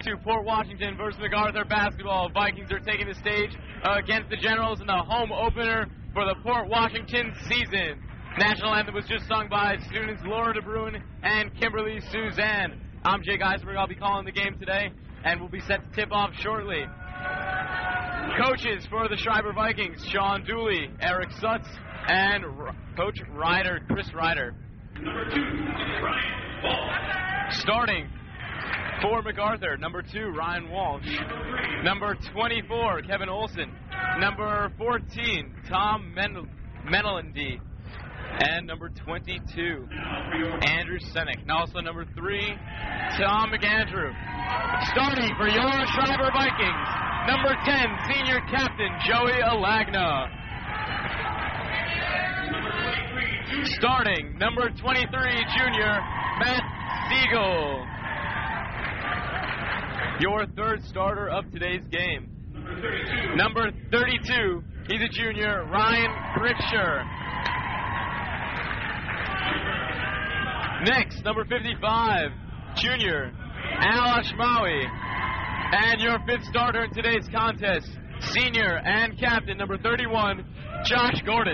to Port Washington versus MacArthur basketball. Vikings are taking the stage against the Generals in the home opener for the Port Washington season. National anthem was just sung by students Laura DeBruin and Kimberly Suzanne. I'm Jake Eisenberg. I'll be calling the game today, and we'll be set to tip off shortly. Coaches for the Schreiber Vikings, Sean Dooley, Eric Sutz, and Coach Ryder, Chris Ryder. Number 2, Ryan Walsh. Starting for MacArthur, number 2, Ryan Walsh. Number 24, Kevin Olson. Number 14, Tom Menelandy. And number 22, Andrew Senek. And also number 3, Tom McAndrew. Starting for your Schreiber Vikings, number 10, senior captain, Joey Alagna. Starting, number 23, junior, Matt Siegel. Your third starter of today's game. Number 32, he's a junior, Ryan Kripscher. Next, number 55, junior, Al Ashmawi. And your fifth starter in today's contest, senior and captain, number 31, Josh Gordon.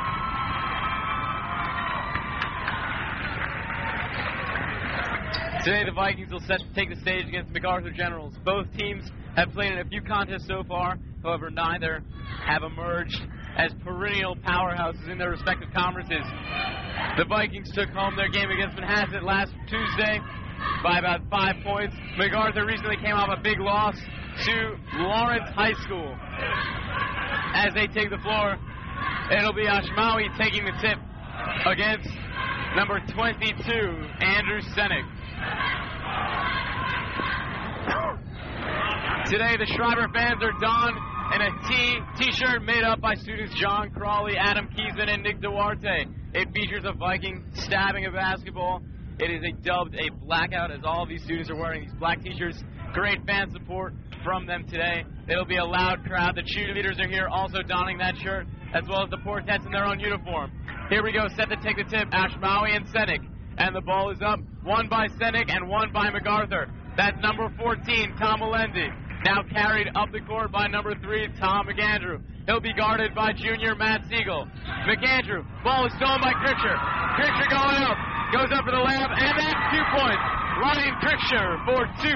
Today the Vikings will take the stage against MacArthur Generals. Both teams have played in a few contests so far, however neither have emerged as perennial powerhouses in their respective conferences. The Vikings took home their game against Manhasset last Tuesday by about 5 points. MacArthur recently came off a big loss to Lawrence High School. As they take the floor, it'll be Ashmawi taking the tip against number 22, Andrew Senek. Today, the Schreiber fans are donned in a T-shirt made up by students John Crawley, Adam Kiesman, and Nick Duarte. It features a Viking stabbing a basketball. It is dubbed a blackout, as all of these students are wearing these black T-shirts. Great fan support from them today. It'll be a loud crowd. The cheerleaders are here also donning that shirt, as well as the Portets in their own uniform. Here we go, set to take the tip, Ashmawi and Senek. And the ball is up, one by Senek and one by MacArthur. That's number 14, Tom Melendi. Now carried up the court by number 3, Tom McAndrew. He'll be guarded by junior Matt Siegel. McAndrew, ball is stolen by Kripscher. Kripscher going up, goes up for the layup, and that's 2 points. Ryan Kripscher for 2.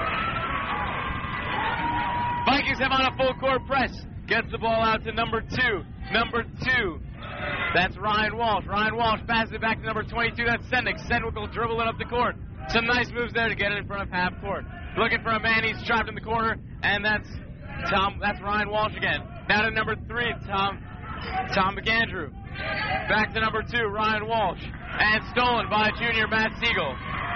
Vikings have on a full court press. Gets the ball out to number 2. Number 2. That's Ryan Walsh. Ryan Walsh passes it back to number 22. That's Senek. Senek will dribble it up the court. Some nice moves there to get it in front of half court. Looking for a man. He's trapped in the corner, and that's Ryan Walsh again. Now to number 3, Tom McAndrew. Back to number 2, Ryan Walsh. And stolen by junior Matt Siegel,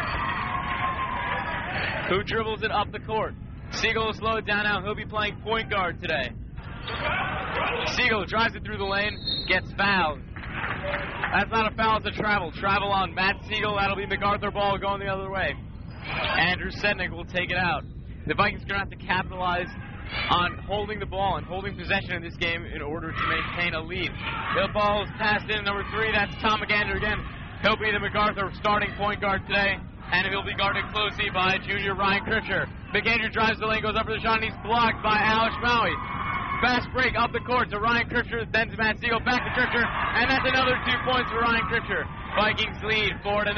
who dribbles it up the court. Siegel will slow it down now. He'll be playing point guard today. Siegel drives it through the lane, gets fouled. That's not a foul, it's a travel. Travel on Matt Siegel. That'll be MacArthur ball going the other way. Andrew Senek will take it out. The Vikings are going to have to capitalize on holding the ball and holding possession in this game in order to maintain a lead. The ball is passed in, number 3, that's Tom McAndrew again. He'll be the MacArthur starting point guard today, and he'll be guarded closely by junior Ryan Kripscher. McAndrew drives the lane, goes up for the shot, and he's blocked by Alex Maui. Fast break up the court to Ryan Kripscher, then to Matt Siegel, back to Kripscher, and that's another 2 points for Ryan Kripscher. Vikings lead 4-0.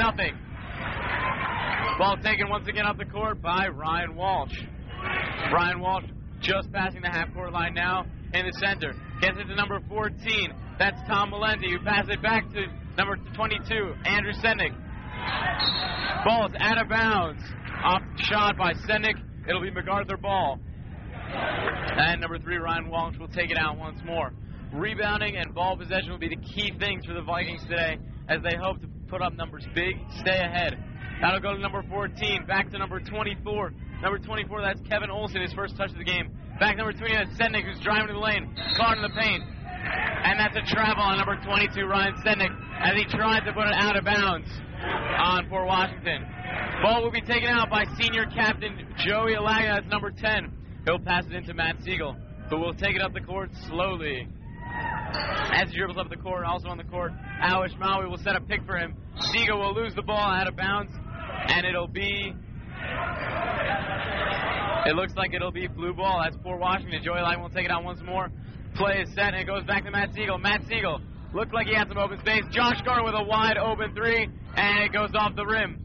Ball taken once again up the court by Ryan Walsh. Ryan Walsh just passing the half-court line now in the center. Gets it to number 14. That's Tom Melendi, who passes it back to number 22, Andrew Senek. Ball is out of bounds. Off shot by Senek. It'll be MacArthur ball. And number 3, Ryan Walsh, will take it out once more. Rebounding and ball possession will be the key things for the Vikings today as they hope to put up numbers big, stay ahead. That'll go to number 14, back to number 24. Number 24, that's Kevin Olson, his first touch of the game. Back number 20, that's Senek, who's driving to the lane, caught in the paint. And that's a travel on number 22, Ryan Senek, as he tries to put it out of bounds on Port Washington. Ball will be taken out by senior captain Joey Alagna, that's number 10. He'll pass it into Matt Siegel, who will take it up the court slowly. As he dribbles up the court, also on the court, Awish Maui will set a pick for him. Siegel will lose the ball out of bounds, and it'll be It looks like it'll be blue ball. That's for Washington. Joey Lagna will take it out once more. Play is set, and it goes back to Matt Siegel. Matt Siegel looked like he had some open space. Josh Gordon with a wide open three, and it goes off the rim.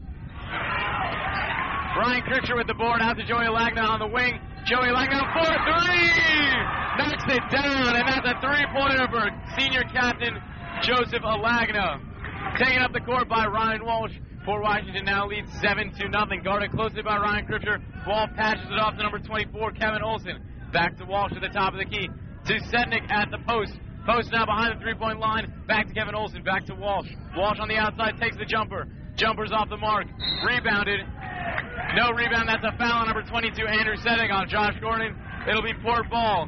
Ryan Kricher with the board out to Joey Lagna on the wing. Joey Lagna for three! Knocks it down, and that's a three-pointer for senior captain Joseph Alagna. Taken up the court by Ryan Walsh. Fort Washington now leads 7-0. Guarded closely by Ryan Kricher. Walsh passes it off to number 24, Kevin Olson. Back to Walsh at the top of the key. To Sednick at the post. Post now behind the three-point line. Back to Kevin Olson. Back to Walsh. Walsh on the outside takes the jumper. Jumper's off the mark. Rebounded. No rebound. That's a foul on number 22, Andrew Sednick on Josh Gordon. It'll be Port ball.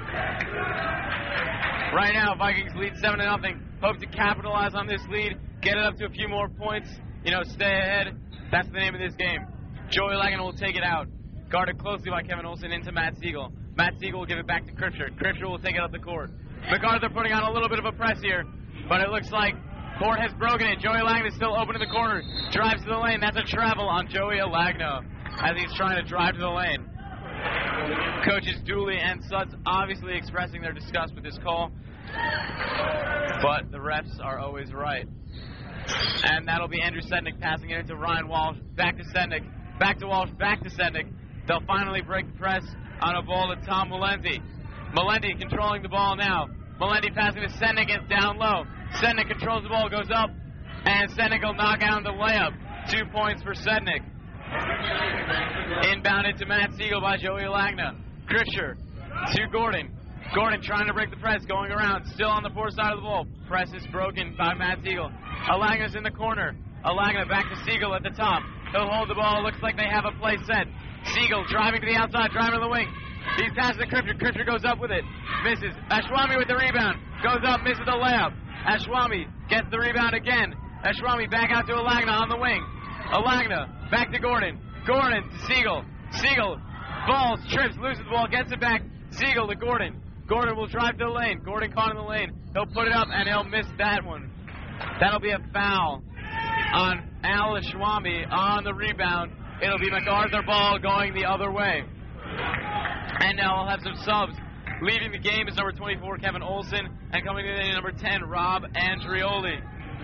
Right now, Vikings lead 7-0. Hope to capitalize on this lead. Get it up to a few more points. Stay ahead. That's the name of this game. Joey Lagna will take it out. Guarded closely by Kevin Olson into Matt Siegel. Matt Siegel will give it back to Kricher. Kricher will take it up the court. MacArthur putting on a little bit of a press here, but it looks like Port has broken it. Joey Lagna is still open in the corner. Drives to the lane. That's a travel on Joey Lagna as he's trying to drive to the lane. Coaches Dooley and Sutz obviously expressing their disgust with this call, but the refs are always right. And that'll be Andrew Sednick passing it into Ryan Walsh. Back to Sednick. Back to Walsh. Back to Sednick. They'll finally break the press on a ball to Tom Melendi. Melendi controlling the ball now. Melendi passing to Sednick. It's down low. Sednick controls the ball, goes up, and Sednick will knock out the layup. 2 points for Sednick. Inbounded to Matt Siegel by Joey Lagna. Kricher to Gordon. Gordon trying to break the press, going around, still on the poor side of the ball. Press is broken by Matt Siegel. Alagna's in the corner. Alagna back to Siegel at the top. He'll hold the ball. Looks like they have a play set. Siegel driving to the outside, driving to the wing. He's passing to Kricher. Kricher goes up with it. Misses. Ashwami with the rebound. Goes up, misses the layup. Ashwami gets the rebound again. Ashwami back out to Alagna on the wing. Alagna back to Gordon. Gordon to Siegel. Siegel falls, trips, loses the ball, gets it back. Siegel to Gordon. Gordon will drive to the lane. Gordon caught in the lane. He'll put it up, and he'll miss that one. That'll be a foul on Al Ashwami on the rebound. It'll be MacArthur ball going the other way. And now we'll have some subs. Leaving the game is number 24, Kevin Olson, and coming in number 10, Rob Andrioli.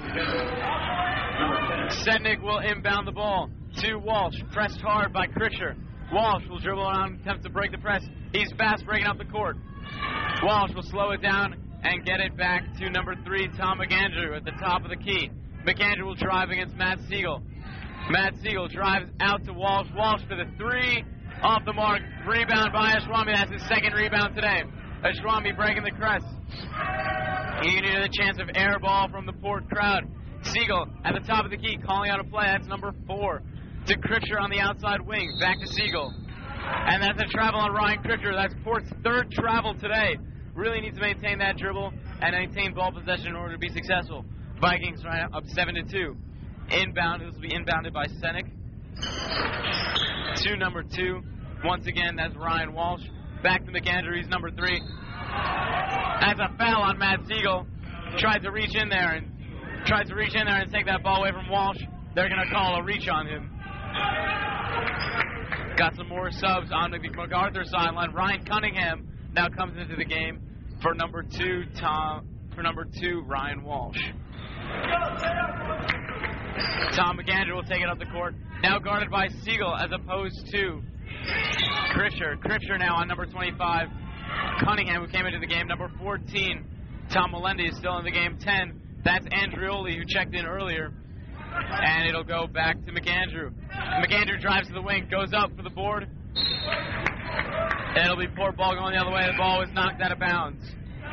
Sednick will inbound the ball to Walsh, pressed hard by Kricher. Walsh will dribble around, attempt to break the press. He's fast breaking up the court. Walsh will slow it down and get it back to number 3, Tom McAndrew at the top of the key. McAndrew will drive against Matt Siegel. Matt Siegel drives out to Walsh. Walsh for the 3, off the mark. Rebound by Ashwami. That's his second rebound today. Ashwami breaking the press. He needed a chance of air ball from the Port crowd. Siegel at the top of the key calling out a play. That's number 4 to Kricher on the outside wing. Back to Siegel. And that's a travel on Ryan Kricher. That's Port's 3rd travel today. Really needs to maintain that dribble and maintain ball possession in order to be successful. Vikings right up 7-2. Inbound. This will be inbounded by Sednick. To number 2. Once again, that's Ryan Walsh. Back to McAndrew. He's number 3. That's a foul on Matt Siegel. Tried to reach in there and take that ball away from Walsh. They're going to call a reach on him. Got some more subs on the MacArthur sideline. Ryan Cunningham now comes into the game for number 2, Ryan Walsh. Tom McAndrew will take it up the court. Now guarded by Siegel as opposed to Kricher. Kricher now on number 25. Cunningham, who came into the game, number 14. Tom Melendi is still in the game. 10. That's Andrioli, who checked in earlier. And it'll go back to McAndrew. McAndrew drives to the wing, goes up for the board. And it'll be Port ball going the other way. The ball was knocked out of bounds.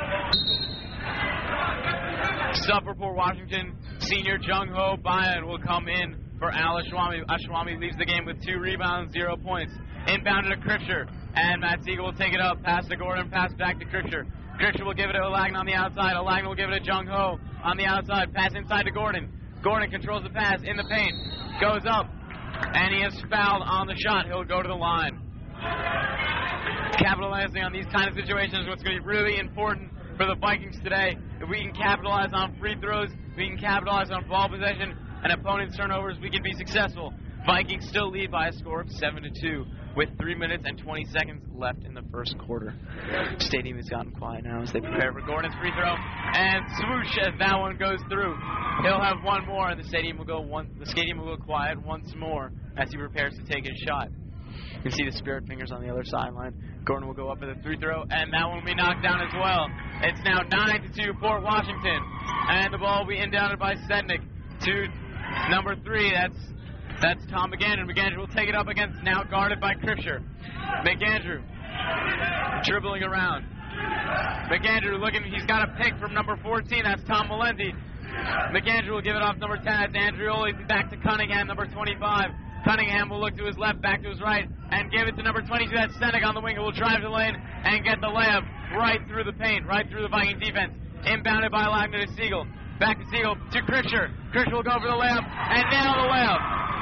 Sub for Port Washington, senior Jung Ho Bayan will come in for Al Ashwami. Ashwami leaves the game with 2 rebounds, 0 points. Inbounded to Kricher, and Matt Siegel will take it up. Pass to Gordon, pass back to Kricher. Kricher will give it to Alagna on the outside. Alagna will give it to Jung Ho on the outside. Pass inside to Gordon. Gordon controls the pass in the paint. Goes up, and he is fouled on the shot. He'll go to the line. Capitalizing on these kind of situations is what's going to be really important for the Vikings today. If we can capitalize on free throws, we can capitalize on ball possession and opponents' turnovers, we can be successful. Vikings still lead by a score of 7-2. with 3 minutes and 20 seconds left in the first quarter. Stadium has gotten quiet now as they prepare for Gordon's free throw. And swoosh as that one goes through. He'll have one more, and the stadium will go quiet once more as he prepares to take his shot. You can see the spirit fingers on the other sideline. Gordon will go up for the free throw, and that one will be knocked down as well. It's now 9-2 Port Washington, and the ball will be inbounded by Sednick to number 3. That's Tom McAndrew. McAndrew will take it up against, now guarded by Kripscher. McAndrew dribbling around. McAndrew looking, he's got a pick from number 14. That's Tom Melendi. McAndrew will give it off number 10. That's Andrioli. Back to Cunningham, number 25. Cunningham will look to his left, back to his right, and give it to number 22. That's Sednick on the wing, who will drive the lane and get the layup right through the paint, right through the Viking defense. Inbounded by Wagner to Siegel. Back to Siegel to Kripscher. Kripscher will go for the layup and nail the layup.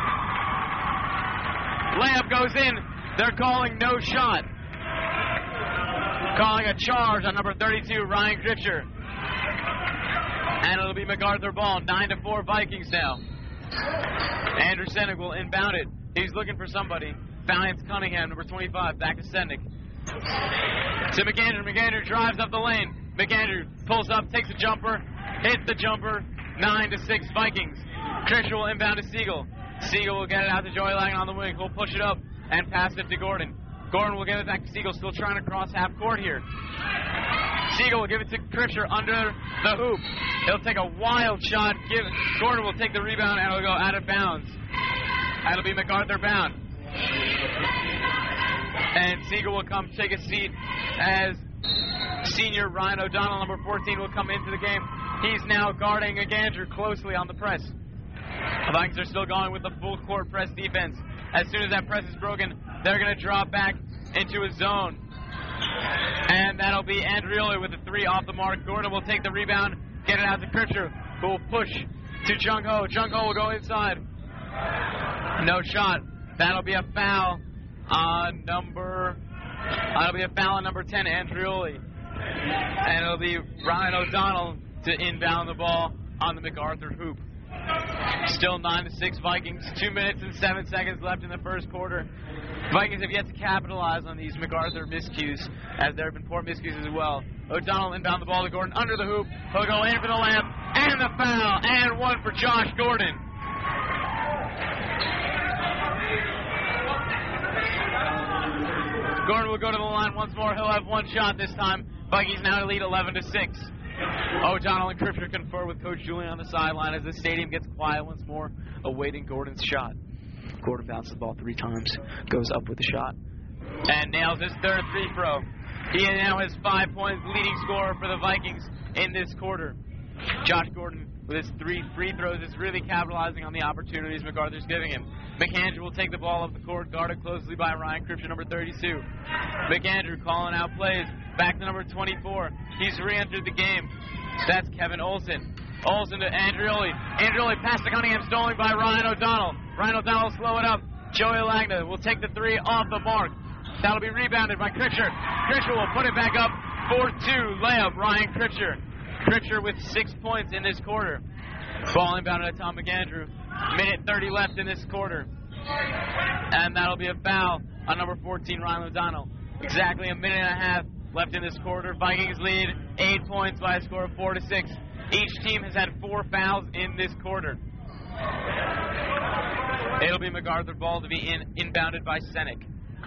Layup goes in. They're calling no shot. Calling a charge on number 32, Ryan Kripscher. And it'll be MacArthur ball. 9-4 Vikings now. Andrew Sednick will inbound it. He's looking for somebody. Finds Cunningham, number 25. Back to Sednick. To McAndrew. McAndrew drives up the lane. McAndrew pulls up, takes a jumper, hits the jumper. 9-6 Vikings. Kripscher will inbound to Siegel. Siegel will get it out to Joey Lagan on the wing. He'll push it up and pass it to Gordon. Gordon will give it back to Siegel, still trying to cross half court here. Siegel will give it to Kripscher under the hoop. He'll take a wild shot. Gordon will take the rebound and it'll go out of bounds. That'll be MacArthur bound. And Siegel will come take a seat as senior Ryan O'Donnell, number 14, will come into the game. He's now guarding McAndrew closely on the press. The Vikings are still going with the full court press defense. As soon as that press is broken, they're going to drop back into a zone. And that'll be Andrioli with a 3 off the mark. Gordon will take the rebound, get it out to Kripscher, who will push to Jung Ho. Jung Ho will go inside. No shot. That'll be a foul on number 10, Andrioli. And it'll be Ryan O'Donnell to inbound the ball on the MacArthur hoop. Still 9-6 Vikings. 2 minutes and 7 seconds left in the first quarter. Vikings have yet to capitalize on these MacArthur miscues, as there have been poor miscues as well. O'Donnell inbound the ball to Gordon under the hoop. He'll go in for the layup and the foul, and one for Josh Gordon. Gordon will go to the line once more. He'll have one shot this time. Vikings now lead 11-6. O'Donnell and Kripscher confer with Coach Julian on the sideline as the stadium gets quiet once more, awaiting Gordon's shot. Gordon bounces the ball 3 times, goes up with the shot, and nails his third free throw. He now has 5 points, leading scorer for the Vikings in this quarter. Josh Gordon, with his 3 free throws, is really capitalizing on the opportunities MacArthur's giving him. McAndrew will take the ball up the court, guarded closely by Ryan Kripscher, number 32. McAndrew calling out plays. Back to number 24. He's re-entered the game. That's Kevin Olsen. Olsen to Andrioli. Andrioli pass to Cunningham, stolen by Ryan O'Donnell. Ryan O'Donnell will slow it up. Joey Lagna will take the 3 off the mark. That'll be rebounded by Kripscher. Kripscher will put it back up. 4-2 layup, Ryan Kripscher. Kripscher with 6 points in this quarter. Ball inbounded at Tom McAndrew. Minute 30 left in this quarter. And that'll be a foul on number 14, Ryan O'Donnell. Exactly a minute and a half left in this quarter. Vikings lead 8 points by a score of 4-6. Each team has had 4 fouls in this quarter. It'll be MacArthur ball to be inbounded by Sednick.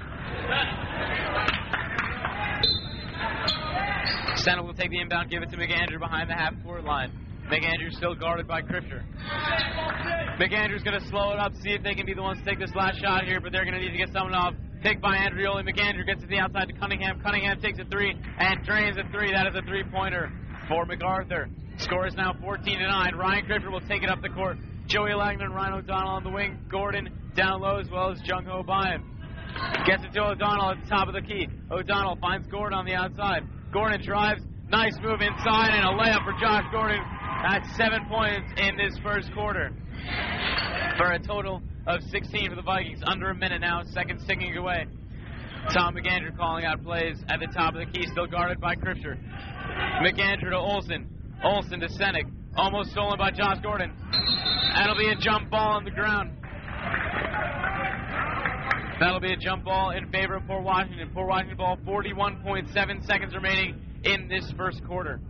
Sednick will take the inbound, give it to McAndrew behind the half-court line. McAndrew still guarded by Kripscher. McAndrew's going to slow it up, see if they can be the ones to take this last shot here, but they're going to need to get someone off. Picked by Andrioli. McAndrew gets to the outside to Cunningham. Cunningham takes a 3 and drains a 3. That is a 3-pointer for MacArthur. Score is now 14-9. Ryan Kripscher will take it up the court. Joey Lagner and Ryan O'Donnell on the wing. Gordon down low as well as Jung Ho Bayan. Gets it to O'Donnell at the top of the key. O'Donnell finds Gordon on the outside. Gordon drives. Nice move inside and a layup for Josh Gordon. That's 7 points in this first quarter. For a total of 16 for the Vikings. Under a minute now. Seconds ticking away. Tom McAndrew calling out plays at the top of the key. Still guarded by Kripscher. McAndrew to Olsen. Olsen to Sednick. Almost stolen by Josh Gordon. That'll be a jump ball on the ground. That'll be a jump ball in favor of Port Washington. Port Washington ball, 41.7 seconds remaining in this first quarter.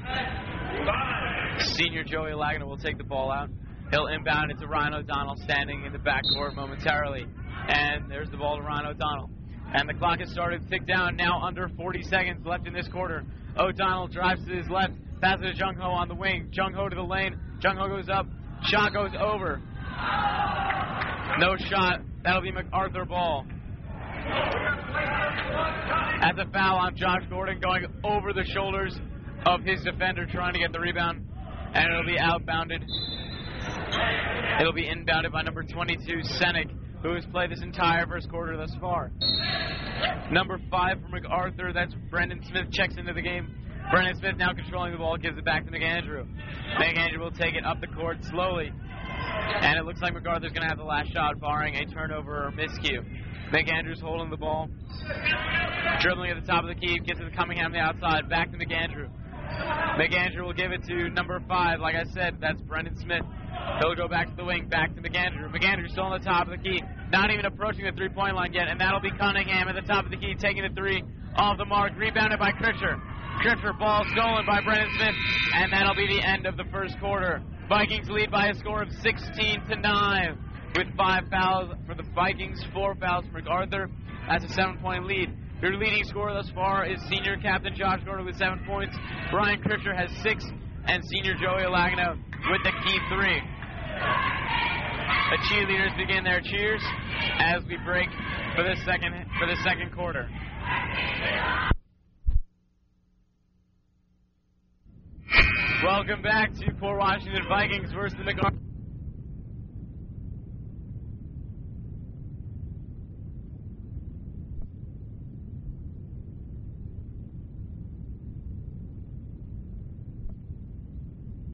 Senior Joey Lagana will take the ball out. He'll inbound it to Ryan O'Donnell, standing in the backcourt momentarily. And there's the ball to Ryan O'Donnell. And the clock has started to tick down, now under 40 seconds left in this quarter. O'Donnell drives to his left, passes to Jung Ho on the wing. Jung Ho to the lane. Jung Ho goes up. Shot goes over. No shot. That'll be MacArthur ball. That's a foul on Josh Gordon, going over the shoulders of his defender, trying to get the rebound. And it'll be outbounded. It'll be inbounded by number 22, Senek, who has played this entire first quarter thus far. Number 5 for MacArthur, that's Brendan Smith, checks into the game. Brendan Smith now controlling the ball, gives it back to McAndrew. McAndrew will take it up the court slowly. And it looks like MacArthur's going to have the last shot, barring a turnover or miscue. McAndrew's holding the ball. Dribbling at the top of the key, gets it to Cunningham on the outside, back to McAndrew. McAndrew will give it to number 5. Like I said, that's Brendan Smith. He'll go back to the wing, back to McAndrew. McAndrew still on the top of the key, not even approaching the three-point line yet, and that'll be Cunningham at the top of the key, taking the three off the mark, rebounded by Kritcher. Kritcher, ball stolen by Brendan Smith, and that'll be the end of the first quarter. Vikings lead by a score of 16-9, with 5 fouls for the Vikings, 4 fouls for MacArthur. That's a 7-point lead. Your leading scorer thus far is senior captain Josh Gordon with 7 points. Brian Kritcher has 6, and senior Joey Lagana with the key 3. The cheerleaders begin their cheers as we break for the second quarter. Welcome back to Port Washington Vikings versus the MacArthur.